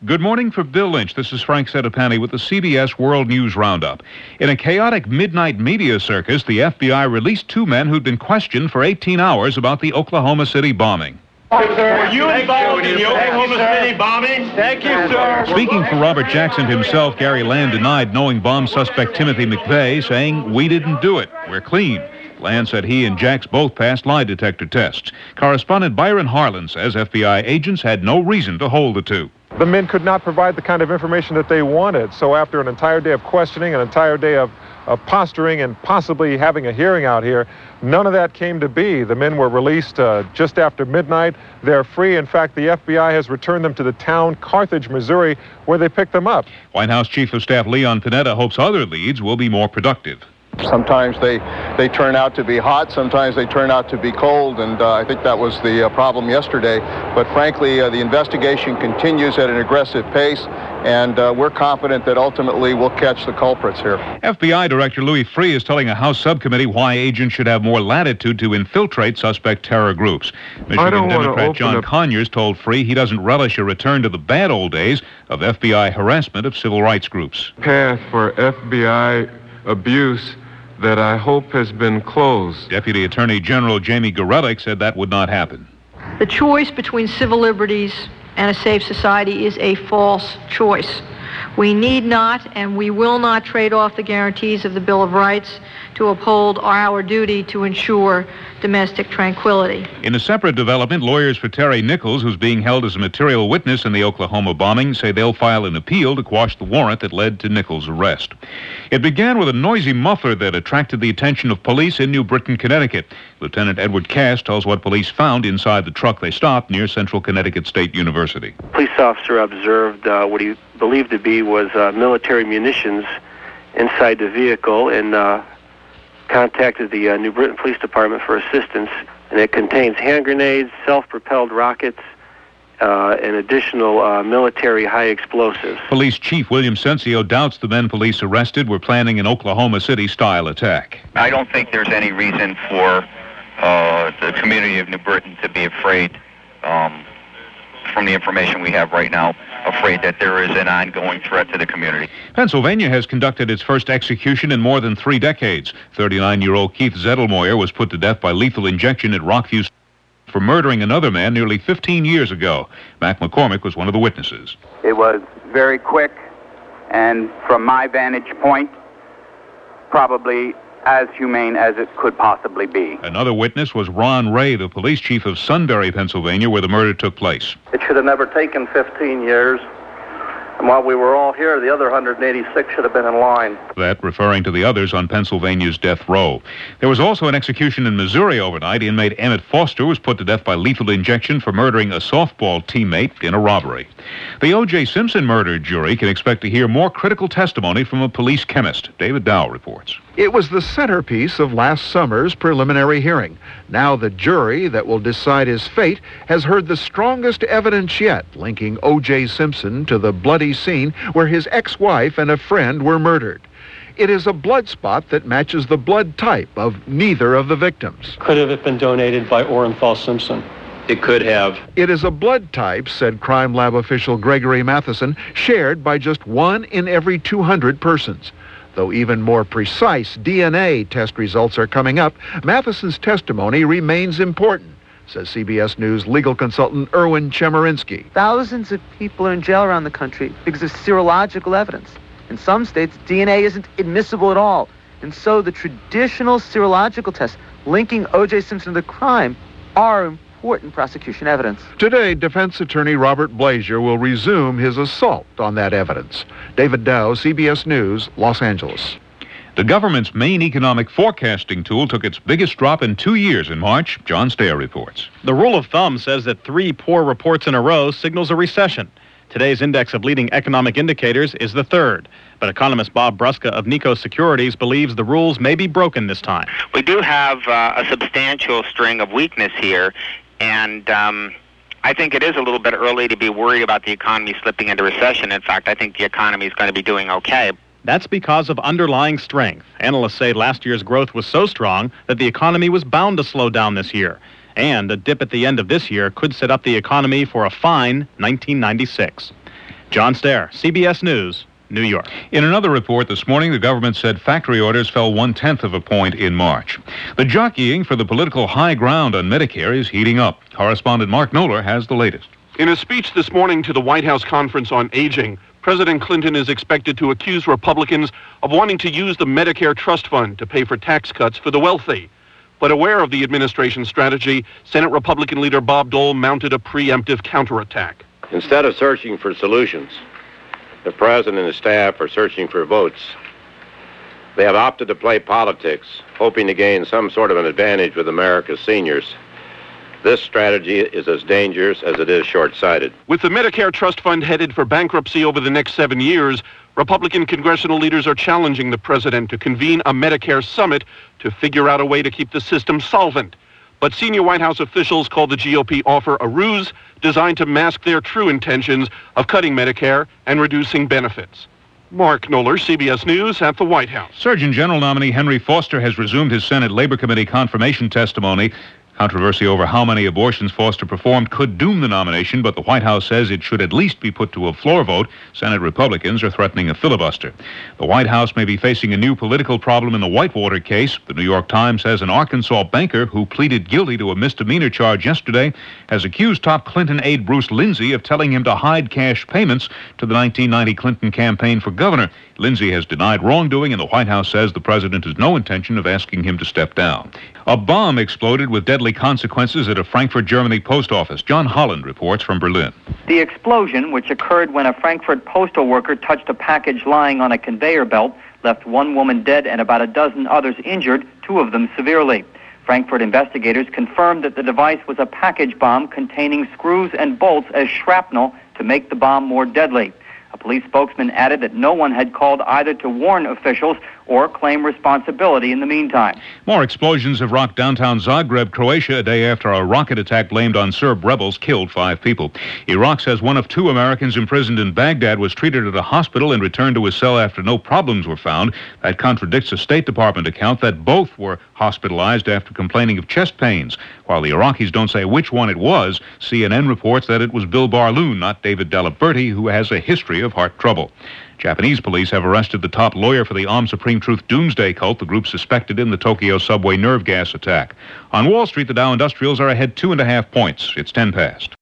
Good morning for Bill Lynch. This is Frank Sedapani with the CBS World News Roundup. In a chaotic midnight media circus, the FBI released two men who'd been questioned for 18 hours about the Oklahoma City bombing. Were you involved in the Oklahoma City bombing? Thank you, sir. Speaking for Robert Jackson himself, Gary Land denied knowing bomb suspect Timothy McVeigh, saying, "We didn't do it. We're clean." Land said he and Jacks both passed lie detector tests. Correspondent Byron Harlan says FBI agents had no reason to hold the two. The men could not provide the kind of information that they wanted. So after an entire day of questioning, an entire day of posturing and possibly having a hearing out here, none of that came to be. The men were released just after midnight. They're free. In fact, the FBI has returned them to the town, Carthage, Missouri, where they picked them up. White House Chief of Staff Leon Panetta hopes other leads will be more productive. Sometimes they turn out to be hot, sometimes they turn out to be cold, and I think that was the problem yesterday. But frankly, the investigation continues at an aggressive pace, and we're confident that ultimately we'll catch the culprits here. FBI Director Louis Freeh is telling a House subcommittee why agents should have more latitude to infiltrate suspect terror groups. Michigan Democrat John Conyers told Freeh he doesn't relish a return to the bad old days of FBI harassment of civil rights groups. Path for FBI abuse that I hope has been closed. Deputy Attorney General Jamie Gorelick said that would not happen. The choice between civil liberties and a safe society is a false choice. We need not and we will not trade off the guarantees of the Bill of Rights to uphold our duty to ensure domestic tranquility. In a separate development, lawyers for Terry Nichols, who's being held as a material witness in the Oklahoma bombing, say they'll file an appeal to quash the warrant that led to Nichols' arrest. It began with a noisy muffler that attracted the attention of police in New Britain, Connecticut. Lieutenant Edward Cass tells what police found inside the truck they stopped near Central Connecticut State University. Police officer observed what he believed to be was military munitions inside the vehicle and contacted the New Britain Police Department for assistance. And it contains hand grenades, self-propelled rockets, and additional military high explosives. Police Chief William Sensio doubts the men police arrested were planning an Oklahoma City-style attack. I don't think there's any reason for the community of New Britain to be afraid, from the information we have right now, afraid that there is an ongoing threat to the community. Pennsylvania has conducted its first execution in more than 3 decades. 39-year-old Keith Zettelmoyer was put to death by lethal injection at Rockview for murdering another man nearly 15 years ago. Mac McCormick was one of the witnesses. It was very quick, and from my vantage point, probably as humane as it could possibly be. Another witness was Ron Ray, the police chief of Sunbury, Pennsylvania, where the murder took place. It should have never taken 15 years. And while we were all here, the other 186 should have been in line. That referring to the others on Pennsylvania's death row. There was also an execution in Missouri overnight. Inmate Emmett Foster was put to death by lethal injection for murdering a softball teammate in a robbery. The O.J. Simpson murder jury can expect to hear more critical testimony from a police chemist. David Dow reports. It was the centerpiece of last summer's preliminary hearing. Now the jury that will decide his fate has heard the strongest evidence yet linking O.J. Simpson to the bloody scene where his ex-wife and a friend were murdered. It is a blood spot that matches the blood type of neither of the victims. Could have it been donated by Orenthal Simpson? It could have. It is a blood type, said crime lab official Gregory Matheson, shared by just 1 in every 200 persons. Though even more precise DNA test results are coming up, Matheson's testimony remains important, says CBS News legal consultant Erwin Chemerinsky. Thousands of people are in jail around the country because of serological evidence. In some states, DNA isn't admissible at all. And so the traditional serological tests linking O.J. Simpson to the crime are important prosecution evidence. Today, defense attorney Robert Blazier will resume his assault on that evidence. David Dow, CBS News, Los Angeles. The government's main economic forecasting tool took its biggest drop in 2 years in March. John Stayer reports. The rule of thumb says that 3 poor reports in a row signals a recession. Today's index of leading economic indicators is the 3rd. But economist Bob Bruska of Nikko Securities believes the rules may be broken this time. We do have a substantial string of weakness here, and I think it is a little bit early to be worried about the economy slipping into recession. In fact, I think the economy is going to be doing okay. That's because of underlying strength. Analysts say last year's growth was so strong that the economy was bound to slow down this year. And a dip at the end of this year could set up the economy for a fine 1996. John Stair, CBS News, New York. In another report this morning, the government said factory orders fell 1/10 of a point in March. The jockeying for the political high ground on Medicare is heating up. Correspondent Mark Knoller has the latest. In a speech this morning to the White House Conference on Aging, President Clinton is expected to accuse Republicans of wanting to use the Medicare Trust Fund to pay for tax cuts for the wealthy. But aware of the administration's strategy, Senate Republican leader Bob Dole mounted a preemptive counterattack. Instead of searching for solutions, the president and his staff are searching for votes. They have opted to play politics, hoping to gain some sort of an advantage with America's seniors. This strategy is as dangerous as it is short-sighted. With the Medicare Trust Fund headed for bankruptcy over the next 7 years, Republican congressional leaders are challenging the president to convene a Medicare summit to figure out a way to keep the system solvent. But senior White House officials call the GOP offer a ruse designed to mask their true intentions of cutting Medicare and reducing benefits. Mark Knoller, CBS News at the White House. Surgeon General nominee Henry Foster has resumed his Senate Labor Committee confirmation testimony. Controversy over how many abortions Foster performed could doom the nomination, but the White House says it should at least be put to a floor vote. Senate Republicans are threatening a filibuster. The White House may be facing a new political problem in the Whitewater case. The New York Times says an Arkansas banker who pleaded guilty to a misdemeanor charge yesterday has accused top Clinton aide Bruce Lindsay of telling him to hide cash payments to the 1990 Clinton campaign for governor. Lindsay has denied wrongdoing, and the White House says the president has no intention of asking him to step down. A bomb exploded with deadly consequences at a Frankfurt, Germany post office. John Holland reports from Berlin. The explosion, which occurred when a Frankfurt postal worker touched a package lying on a conveyor belt, left one woman dead and about a dozen others injured, 2 of them severely. Frankfurt investigators confirmed that the device was a package bomb containing screws and bolts as shrapnel to make the bomb more deadly. A police spokesman added that no one had called either to warn officials or claim responsibility in the meantime. More explosions have rocked downtown Zagreb, Croatia, a day after a rocket attack blamed on Serb rebels killed 5 people. Iraq says one of 2 Americans imprisoned in Baghdad was treated at a hospital and returned to his cell after no problems were found. That contradicts a State Department account that both were hospitalized after complaining of chest pains. While the Iraqis don't say which one it was, CNN reports that it was Bill Barloon, not David Delaberti, who has a history of heart trouble. Japanese police have arrested the top lawyer for the Aum Supreme Truth Doomsday Cult, the group suspected in the Tokyo subway nerve gas attack. On Wall Street, the Dow Industrials are ahead 2.5 points. It's 10 past.